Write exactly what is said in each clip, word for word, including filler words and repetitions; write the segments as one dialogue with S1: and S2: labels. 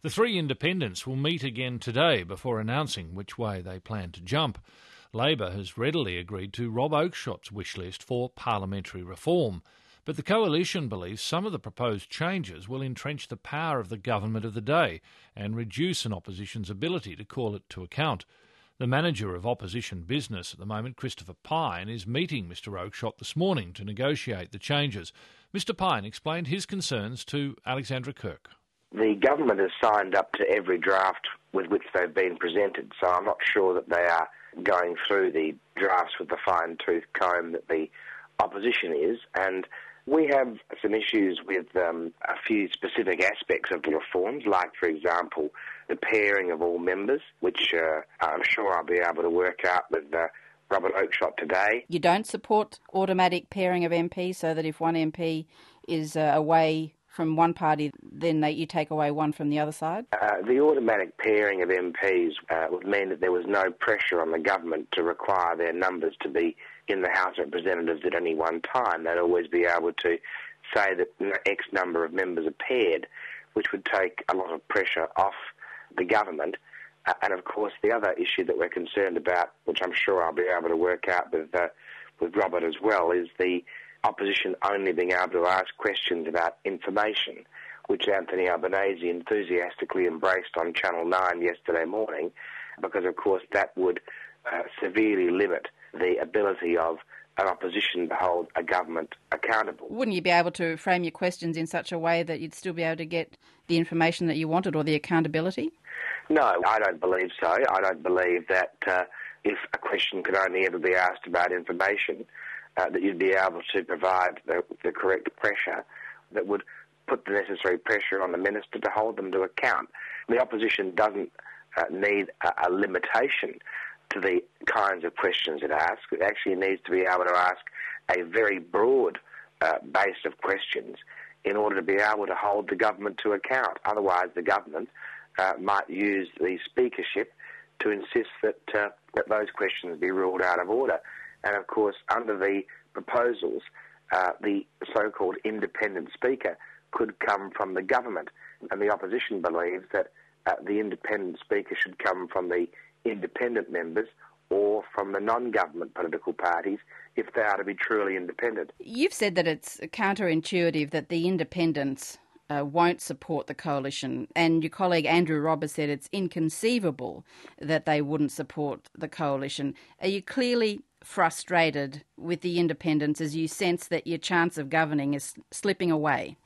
S1: The three independents will meet again today before announcing which way they plan to jump. Labor has readily agreed to Rob Oakeshot's wish list for parliamentary reform, but the coalition believes some of the proposed changes will entrench the power of the government of the day and reduce an opposition's ability to call it to account. The manager of opposition business at the moment, Christopher Pyne, is meeting Mr Oakeshott this morning to negotiate the changes. Mr Pyne explained his concerns to Alexandra Kirk.
S2: The government has signed up to every draft with which they've been presented, so I'm not sure that they are going through the drafts with the fine-tooth comb that the opposition is, and we have some issues with um, a few specific aspects of the reforms, like, for example, the pairing of all members, which uh, I'm sure I'll be able to work out with uh, Robert Oakeshott today.
S3: You don't support automatic pairing of M Ps so that if one M P is uh, away from one party, then they, you take away one from the other side?
S2: Uh, the automatic pairing of M Ps uh, would mean that there was no pressure on the government to require their numbers to be in the House of Representatives at any one time. They'd always be able to say that X number of members are paired, which would take a lot of pressure off the government. Uh, and of course, the other issue that we're concerned about, which I'm sure I'll be able to work out with, uh, with Robert as well, is the opposition only being able to ask questions about information, which Anthony Albanese enthusiastically embraced on Channel nine yesterday morning, because of course that would uh, severely limit the ability of an opposition to hold a government accountable.
S3: Wouldn't you be able to frame your questions in such a way that you'd still be able to get the information that you wanted or the accountability?
S2: No, I don't believe so. I don't believe that uh, if a question could only ever be asked about information, Uh, that you'd be able to provide the, the correct pressure that would put the necessary pressure on the minister to hold them to account. The opposition doesn't uh, need a, a limitation to the kinds of questions it asks. It actually needs to be able to ask a very broad uh, base of questions in order to be able to hold the government to account. Otherwise, the government uh, might use the speakership to insist that, uh, that those questions be ruled out of order. And of course, under the proposals, uh, the so-called independent speaker could come from the government. And the opposition believes that uh, the independent speaker should come from the independent members or from the non-government political parties if they are to be truly independent.
S3: You've said that it's counterintuitive that the independents Uh, won't support the coalition, and your colleague Andrew Roberts said it's inconceivable that they wouldn't support the coalition. Are you clearly frustrated with the independents as you sense that your chance of governing is slipping away?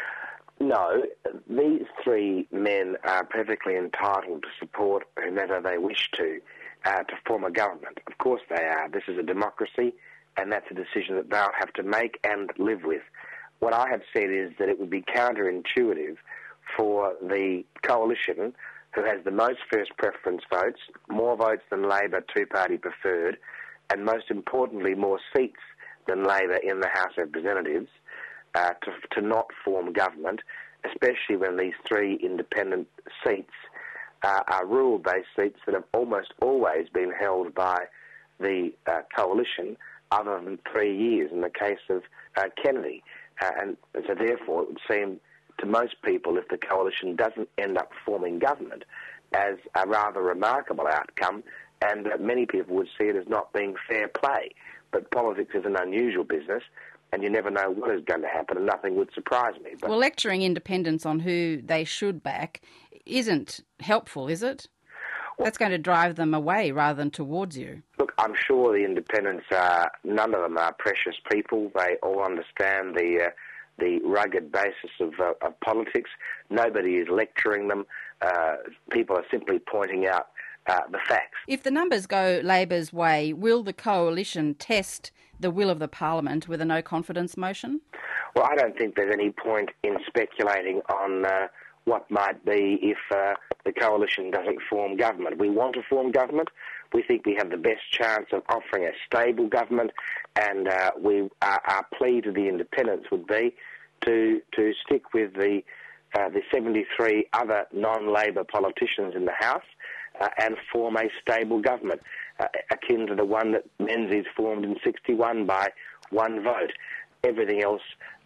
S2: No, these three men are perfectly entitled to support whomever they wish to, uh, to form a government. Of course they are. This is a democracy, and that's a decision that they'll have to make and live with. What I have said is that it would be counterintuitive for the coalition, who has the most first preference votes, more votes than Labor two-party preferred, and most importantly more seats than Labor in the House of Representatives, uh, to, to not form government, especially when these three independent seats uh, are rule-based seats that have almost always been held by the uh, coalition, other than three years in the case of uh, Kennedy. Uh, and so therefore it would seem to most people, if the coalition doesn't end up forming government, as a rather remarkable outcome, and uh, many people would see it as not being fair play. But politics is an unusual business, and you never know what is going to happen, and nothing would surprise me. But
S3: well, lecturing independents on who they should back isn't helpful, is it? Well, that's going to drive them away rather than towards you.
S2: Look, I'm sure the independents are, none of them are precious people. They all understand the uh, the rugged basis of, uh, of politics. Nobody is lecturing them. Uh, people are simply pointing out uh, the facts.
S3: If the numbers go Labor's way, will the coalition test the will of the Parliament with a no-confidence motion?
S2: Well, I don't think there's any point in speculating on uh, what might be if uh, the coalition doesn't form government. We want to form government. We think we have the best chance of offering a stable government, and uh, we our, our plea to the independents would be to to stick with the uh, the seventy-three other non-Labor politicians in the House uh, and form a stable government, uh, akin to the one that Menzies formed in sixty-one by one vote. Everything else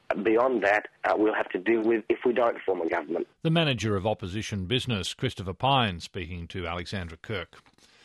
S2: beyond that, uh, we'll have to deal with if we don't form a government.
S1: The manager of opposition business, Christopher Pyne, speaking to Alexandra Kirk.